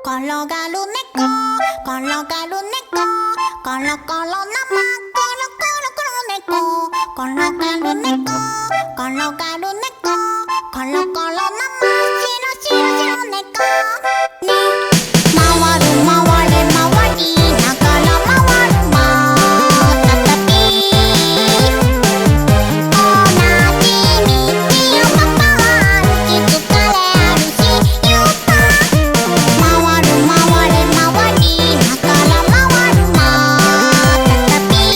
転がる猫、転がる猫、コロコロ生、コロコロコロ猫、転がる猫、転がる猫、コロコロ生、白白白猫ね。回る回れ回りながら回るまたたび、同じ道をパパは歩き疲れあるしゆうた、回る回れ回りながら回るまたたび、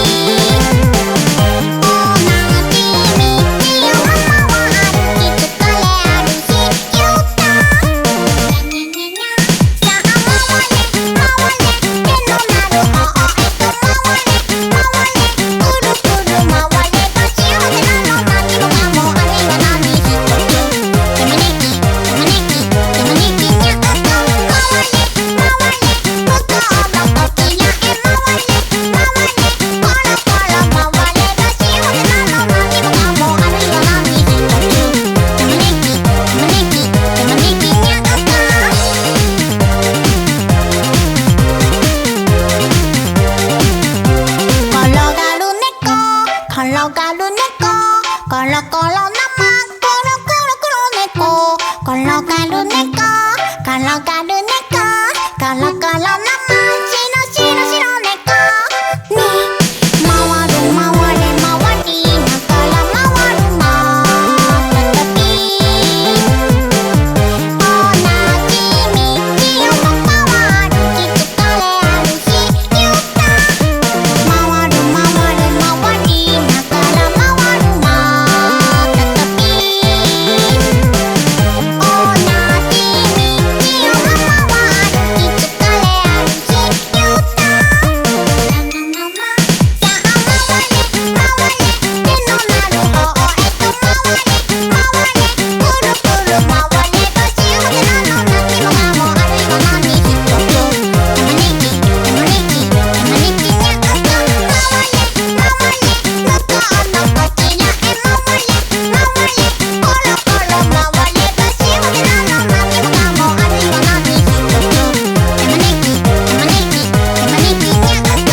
同じ道をパパは歩き疲れあるしゆうた、にゃにゃにゃにゃ、さあ回れ回れ手のなる方へと回れ回れ、くるくる回れば幸せなの、何もかもあれは何一つ、やまねきやまねきやまねきにゃうと、回れ回れ向こうの時やへ回れ回れ、コロコロ回れば幸せなの、何もかもあれは何一つ、やまねきやまねきやまねきにゃうと、転がる猫、転がる猫、コロコロ生、コロコロコロ猫、転がる猫、転がる猫、コロコロ生、白白白猫ね。回る回れ回りながら回るまたたび、同じ道をパパは歩き疲れあるしゆうた、回る回れ回りながら回るまたたび、同じ道をパパは歩き疲れあるしゆうた、さあ回れ回れ手のなる方へと回れ回れ、くるくる回れば幸せなの、何もかもあるいは何一つ、やまねきやまねきやまねきにゃうと、回れ回れ向こうの時やへ回れ回れ、コロコロ回れば幸せなの、何もかもあるいは何一つ、やまねきやまねきやまねきにゃうと、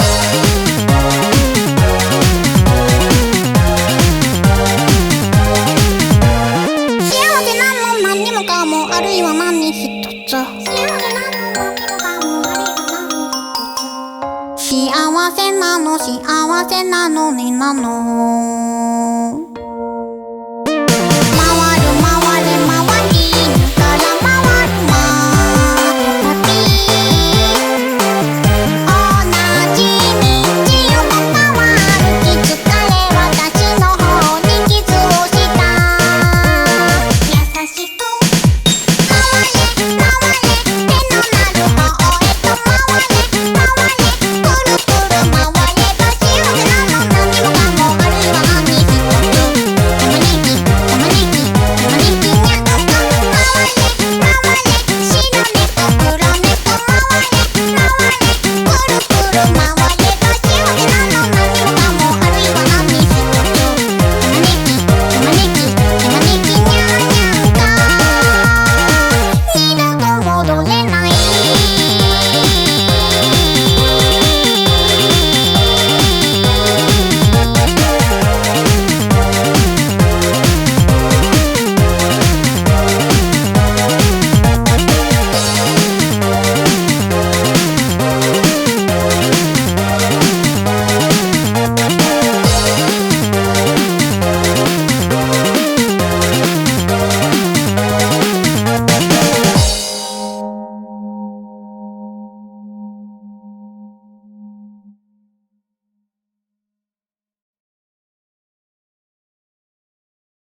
幸せなの、何もかもあるいは何一つ、幸せなの、何もかもあるいは何一つ、幸せなの幸せなのになの。